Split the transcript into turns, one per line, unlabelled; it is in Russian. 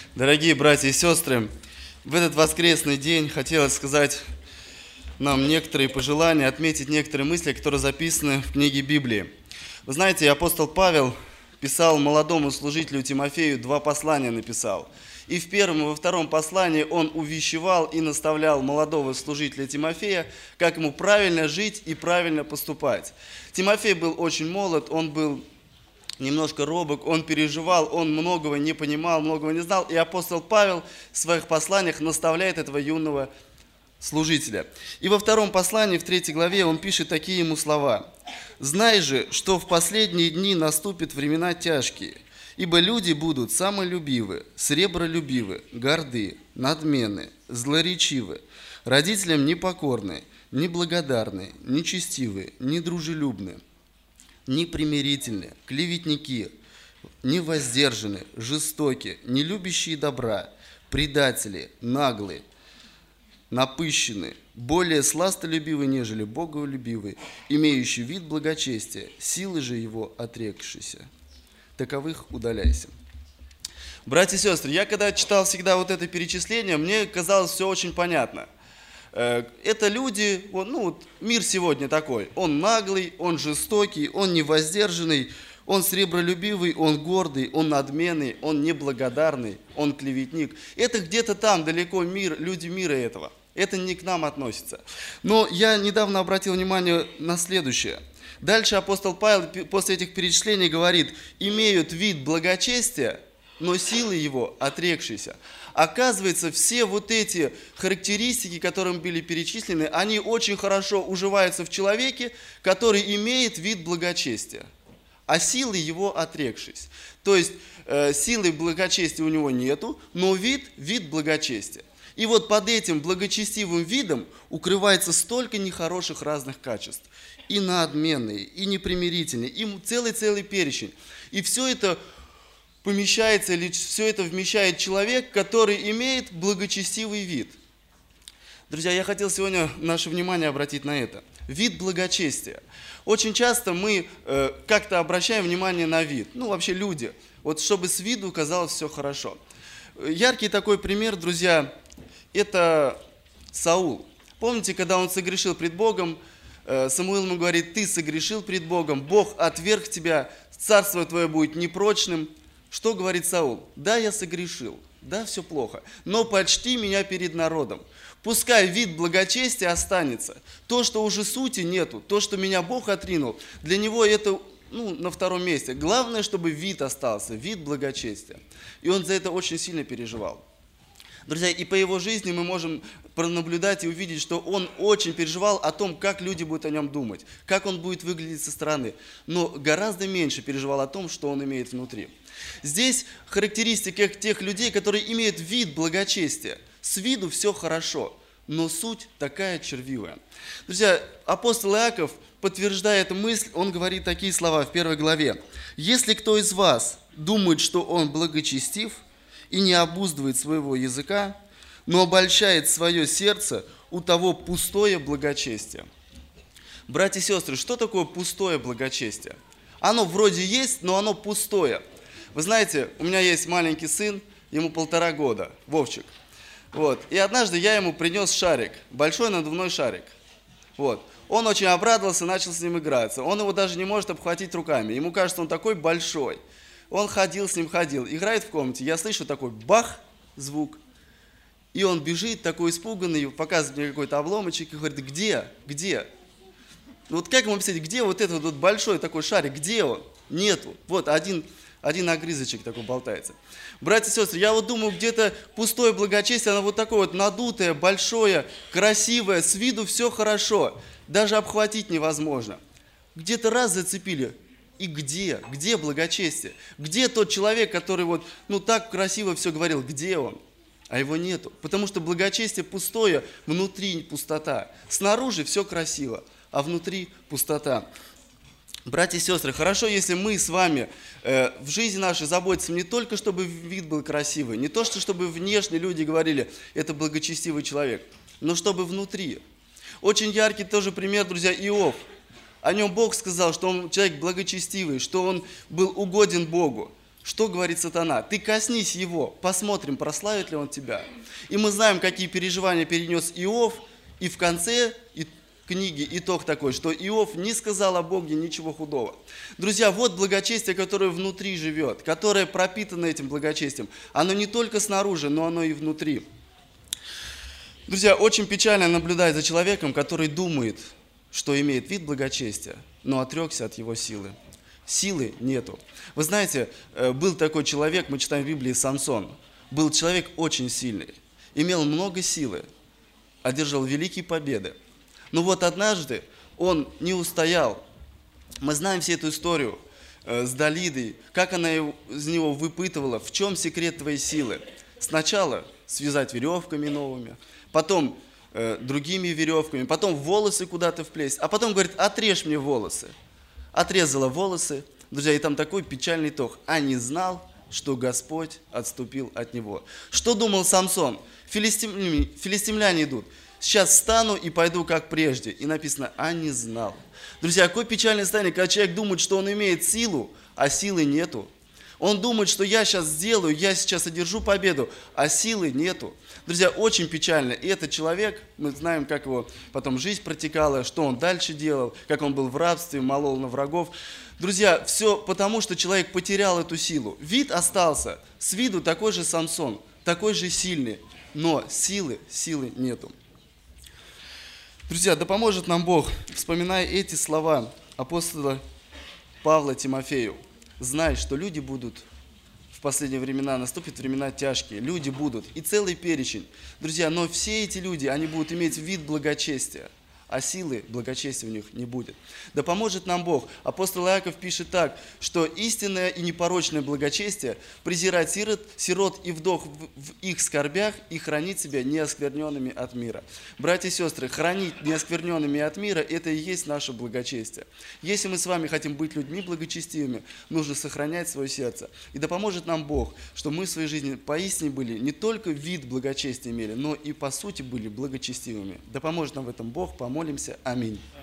Дорогие братья и сестры, в этот воскресный день хотелось сказать нам некоторые пожелания, отметить некоторые мысли, которые записаны в книге Библии. Вы знаете, апостол Павел писал молодому служителю Тимофею, 2 послания написал. И в первом и во втором послании он увещевал и наставлял молодого служителя Тимофея, как ему правильно жить и правильно поступать. Тимофей был очень молод, он был немножко робок, он переживал, он многого не понимал, многого не знал. И апостол Павел в своих посланиях наставляет этого юного служителя. И во втором послании, в 3 главе, он пишет такие ему слова. «Знай же, что в последние дни наступят времена тяжкие, ибо люди будут самолюбивы, сребролюбивы, горды, надменны, злоречивы, родителям непокорны, неблагодарны, нечестивы, недружелюбны, непримирительны, клеветники, невоздержаны, жестоки, не любящие добра, предатели, наглые, напыщенные, более сластолюбивы, нежели боголюбивы, имеющие вид благочестия, силы же его отрекшиеся. Таковых удаляйся». Братья и сестры, я когда читал всегда вот это перечисление, мне казалось все очень понятно. Это люди, мир сегодня такой, он наглый, он жестокий, он невоздержанный, он сребролюбивый, он гордый, он надменный, он неблагодарный, он клеветник. Это где-то там, далеко люди мира этого. Это не к нам относится. Но я недавно обратил внимание на следующее. Дальше апостол Павел после этих перечислений говорит, имеют вид благочестия, но силы его отрекшиеся. Оказывается, все вот эти характеристики, которым были перечислены, они очень хорошо уживаются в человеке, который имеет вид благочестия, а силы его отрекшись. То есть силы благочестия у него нету, но вид благочестия. И вот под этим благочестивым видом укрывается столько нехороших разных качеств. И надменные, и непримирительные, и целый перечень. И все это помещается, или все это вмещает человек, который имеет благочестивый вид. Друзья, я хотел сегодня наше внимание обратить на это. Вид благочестия. Очень часто мы как-то обращаем внимание на вид. Вообще люди. Вот чтобы с виду казалось все хорошо. Яркий такой пример, друзья, это Саул. Помните, когда он согрешил пред Богом, Самуил ему говорит, ты согрешил пред Богом, Бог отверг тебя, царство твое будет непрочным. Что говорит Саул? Да, я согрешил, да, все плохо, но почти меня перед народом. Пускай вид благочестия останется. То, что уже сути нету, то, что меня Бог отринул, для него это на втором месте. Главное, чтобы вид остался, вид благочестия. И он за это очень сильно переживал. Друзья, и по его жизни мы можем пронаблюдать и увидеть, что он очень переживал о том, как люди будут о нем думать, как он будет выглядеть со стороны, но гораздо меньше переживал о том, что он имеет внутри. Здесь характеристика тех людей, которые имеют вид благочестия. С виду все хорошо, но суть такая червивая. Друзья, апостол Иаков, подтверждая эту мысль, он говорит такие слова в 1 главе. «Если кто из вас думает, что он благочестив, и не обуздывает своего языка, но обольщает свое сердце, у того пустое благочестие». Братья и сестры, что такое пустое благочестие? Оно вроде есть, но оно пустое. Вы знаете, у меня есть маленький сын, ему 1,5 года, Вовчик. И однажды я ему принес шарик, большой надувной шарик. Он очень обрадовался, начал с ним играться. Он его даже не может обхватить руками, ему кажется, он такой большой. Он с ним ходил, играет в комнате, я слышу такой бах, звук, и он бежит такой испуганный, показывает мне какой-то обломочек и говорит, где? Как ему объяснить, где вот этот вот большой такой шарик, где он? Нету, один огрызочек такой болтается. Братья и сестры, я думаю, где-то пустое благочестие, оно вот такое вот надутое, большое, красивое, с виду все хорошо, даже обхватить невозможно. Где-то раз зацепили. И где? Где благочестие? Где тот человек, который так красиво все говорил? Где он? А его нету. Потому что благочестие пустое, внутри пустота. Снаружи все красиво, а внутри пустота. Братья и сестры, хорошо, если мы с вами в жизни нашей заботимся не только, чтобы вид был красивый, не то, чтобы внешне люди говорили, это благочестивый человек, но чтобы внутри. Очень яркий тоже пример, друзья, Иов. О нем Бог сказал, что он человек благочестивый, что он был угоден Богу. Что говорит сатана? Ты коснись его, посмотрим, прославит ли он тебя. И мы знаем, какие переживания перенес Иов, и в конце книги итог такой, что Иов не сказал о Боге ничего худого. Друзья, вот благочестие, которое внутри живет, которое пропитано этим благочестием. Оно не только снаружи, но оно и внутри. Друзья, очень печально наблюдать за человеком, который думает, что имеет вид благочестия, но отрекся от его силы. Силы нету. Вы знаете, был такой человек, мы читаем в Библии, Самсон. Был человек очень сильный, имел много силы, одержал великие победы. Но вот однажды он не устоял. Мы знаем всю эту историю с Далидой, как она из него выпытывала, в чем секрет твоей силы. Сначала связать веревками новыми, потом другими веревками, потом волосы куда-то вплесть, а потом говорит, отрежь мне волосы. Отрезала волосы, друзья, и там такой печальный итог. А не знал, что Господь отступил от него. Что думал Самсон? Филистимляне идут. Сейчас встану и пойду как прежде. И написано, а не знал. Друзья, какое печальное состояние, когда человек думает, что он имеет силу, а силы нету. Он думает, что я сейчас сделаю, я сейчас одержу победу, а силы нету. Друзья, очень печально. И этот человек, мы знаем, как его потом жизнь протекала, что он дальше делал, как он был в рабстве, молол на врагов. Друзья, все потому, что человек потерял эту силу. Вид остался, с виду такой же Самсон, такой же сильный, но силы нету. Друзья, да поможет нам Бог, вспоминая эти слова апостола Павла Тимофею. Знай, что люди будут в последние времена, наступят времена тяжкие, люди будут, и целый перечень. Друзья, но все эти люди, они будут иметь вид благочестия, а силы благочестия у них не будет. Да поможет нам Бог. Апостол Иаков пишет так, что истинное и непорочное благочестие презирать сирот и вдох в их скорбях и хранить себя неоскверненными от мира. Братья и сестры, хранить неоскверненными от мира – это и есть наше благочестие. Если мы с вами хотим быть людьми благочестивыми, нужно сохранять свое сердце. И да поможет нам Бог, что мы в своей жизни поистине были не только вид благочестия имели, но и по сути были благочестивыми. Да поможет нам в этом Бог. Помолимся. Аминь.